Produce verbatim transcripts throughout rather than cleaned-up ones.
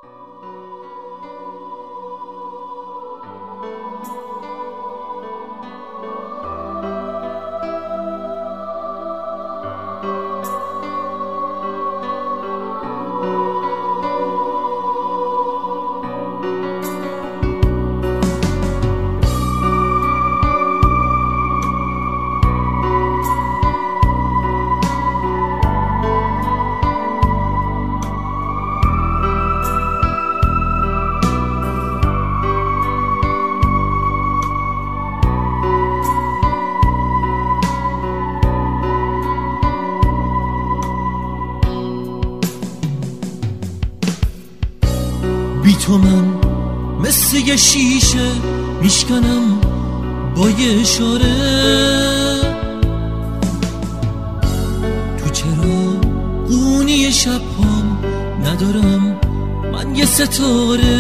بی تو من مثل یه شیشه میشکنم با یه اشاره. تو چرا قونی شب هم ندارم من یه ستاره.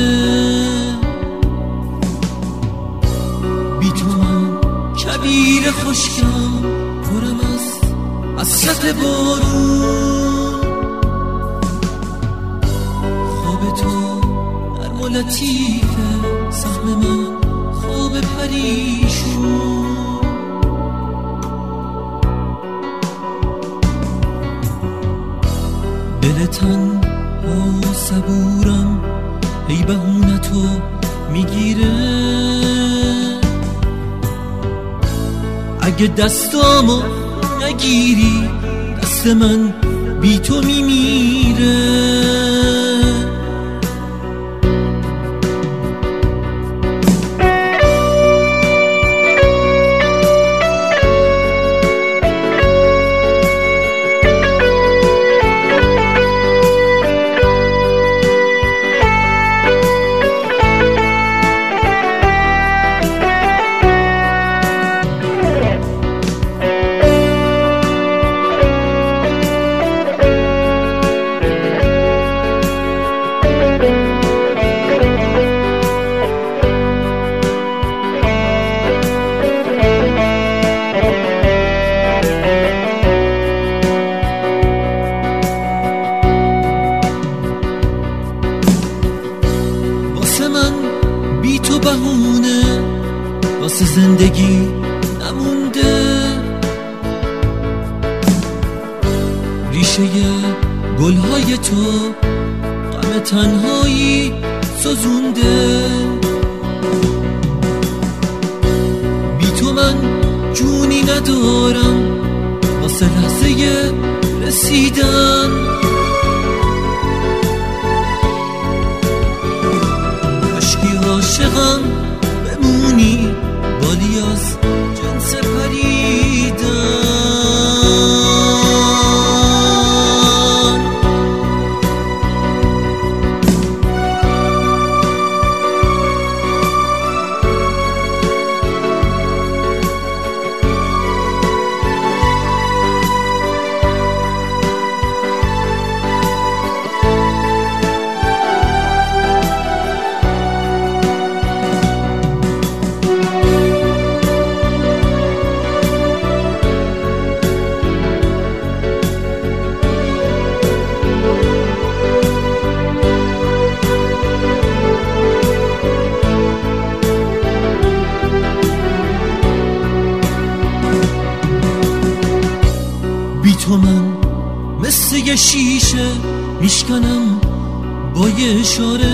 بی تو من کبیر خشکم پرم از حسرت بارون. خواب تو لطیفه سهم من خواب پریشون. دل تنها صبورم ای بهونتو میگیره. اگه دستامو نگیری دست من بی تو میمیره. بی تو بهونه واسه زندگی نمونده. ریشه گلهای تو غم تنهایی سوزونده. بی تو من جونی ندارم واسه لحظه رسیدن. عاشقم بمونی بالی از جنس پریدن. تو من مثل یه شیشه میشکنم با یه اشاره.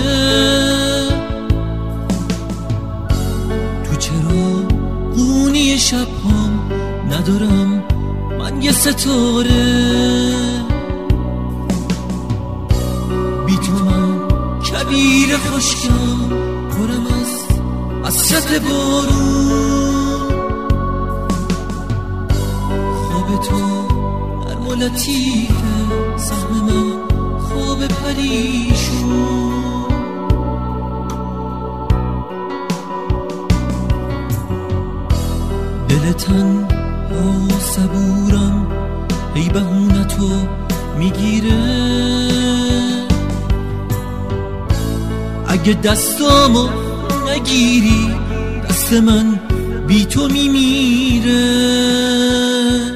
تو چرا قونی شب هم ندارم من یه ستاره. بی تو من کبیر خشکم پرم از حسرت بارون. خواب تو لطیفه سهم من خواب پریشون. دل تنها صبورم ای بهونتو میگیره. اگه دستامو نگیری دست من بی تو میمیره.